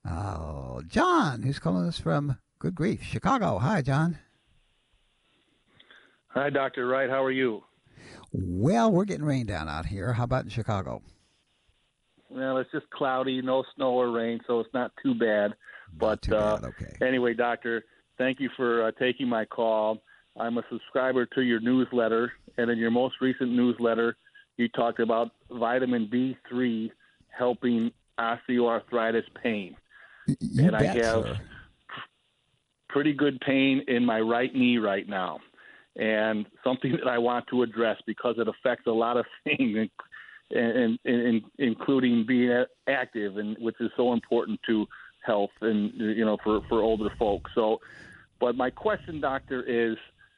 John, who's calling us from, good grief, Chicago. Hi, John. Hi, Dr. Wright. How are you? Well, we're getting rain down out here. How about in Chicago? Well, it's just cloudy, no snow or rain, so it's not too bad. Not too bad, okay. Anyway, Doctor, thank you for taking my call. I'm a subscriber to your newsletter, and in your most recent newsletter, you talked about vitamin B3 helping osteoarthritis pain. You bet, I have sir. pretty good pain in my right knee right now, and something that I want to address because it affects a lot of things, and including being active, and which is so important to health and for older folks. So, but my question, doctor, is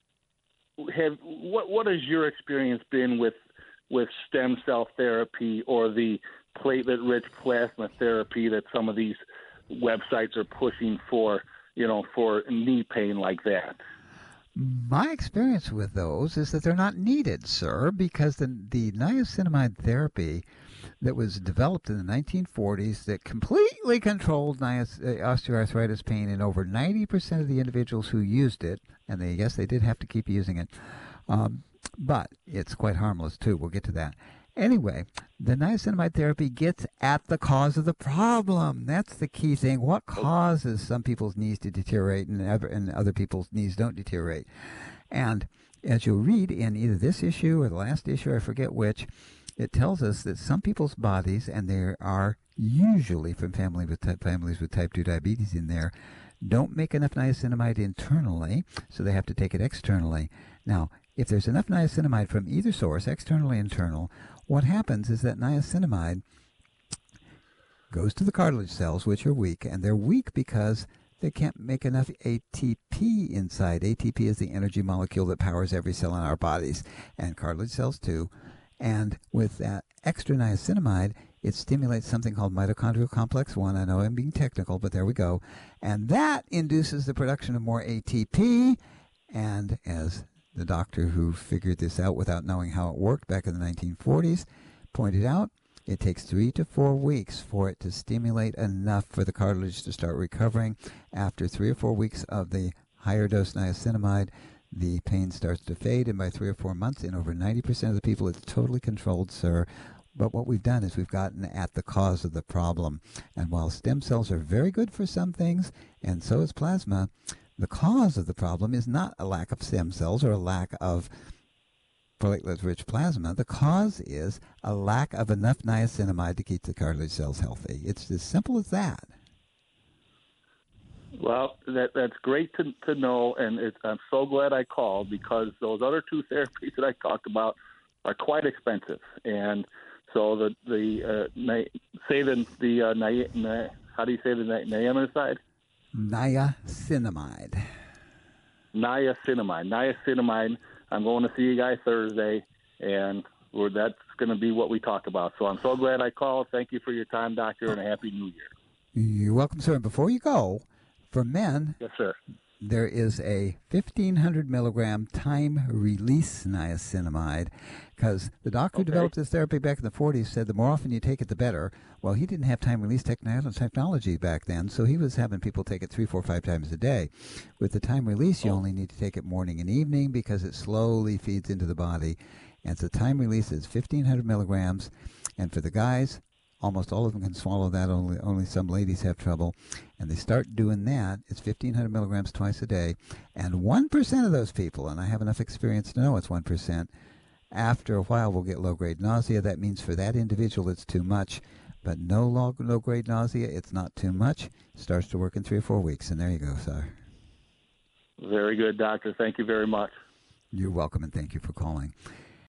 what has your experience been with stem cell therapy or the platelet-rich plasma therapy that some of these websites are pushing for knee pain like that? My experience with those is that they're not needed, sir, because the niacinamide therapy that was developed in the 1940s that completely controlled osteoarthritis pain in over 90% of the individuals who used it, and yes, they did have to keep using it, but it's quite harmless too. We'll get to that. Anyway, the niacinamide therapy gets at the cause of the problem. That's the key thing. What causes some people's knees to deteriorate and other people's knees don't deteriorate? And as you'll read in either this issue or the last issue, I forget which, it tells us that some people's bodies, and there are usually from families with type 2 diabetes in there, don't make enough niacinamide internally, so they have to take it externally. Now, if there's enough niacinamide from either source, external or internal, what happens is that niacinamide goes to the cartilage cells, which are weak, and they're weak because they can't make enough ATP inside. ATP is the energy molecule that powers every cell in our bodies, and cartilage cells too. And with that extra niacinamide, it stimulates something called mitochondrial complex 1. I know I'm being technical, but there we go. And that induces the production of more ATP, and as the doctor who figured this out without knowing how it worked back in the 1940s pointed out, it takes 3 to 4 weeks for it to stimulate enough for the cartilage to start recovering. After 3 or 4 weeks of the higher dose niacinamide, the pain starts to fade, and by 3 or 4 months, in over 90% of the people, it's totally controlled, sir. But what we've done is we've gotten at the cause of the problem. And while stem cells are very good for some things, and so is plasma, the cause of the problem is not a lack of stem cells or a lack of platelet-rich plasma. The cause is a lack of enough niacinamide to keep the cartilage cells healthy. It's as simple as that. Well, that's great to know, and I'm so glad I called because those other two therapies that I talked about are quite expensive. And so how do you say the niacinamide? Niacinamide. Niacinamide. I'm going to see you guys Thursday, and that's going to be what we talk about. So I'm so glad I called. Thank you for your time, doctor, and a Happy New Year. You're welcome, sir. And before you go, for men, yes, sir, there is a 1,500 milligram time-release niacinamide, because the doctor who developed this therapy back in the 40s said the more often you take it, the better. Well, he didn't have time-release technology back then, so he was having people take it 3, 4, 5 times a day. With the time-release, you only need to take it morning and evening because it slowly feeds into the body. And so time-release is 1,500 milligrams, and for the guys, almost all of them can swallow that. Only some ladies have trouble. And they start doing that. It's 1,500 milligrams twice a day. And 1% of those people, and I have enough experience to know it's 1%, after a while will get low-grade nausea. That means for that individual it's too much. But no low-grade nausea, it's not too much. Starts to work in 3 or 4 weeks. And there you go, sir. Very good, doctor. Thank you very much. You're welcome, and thank you for calling.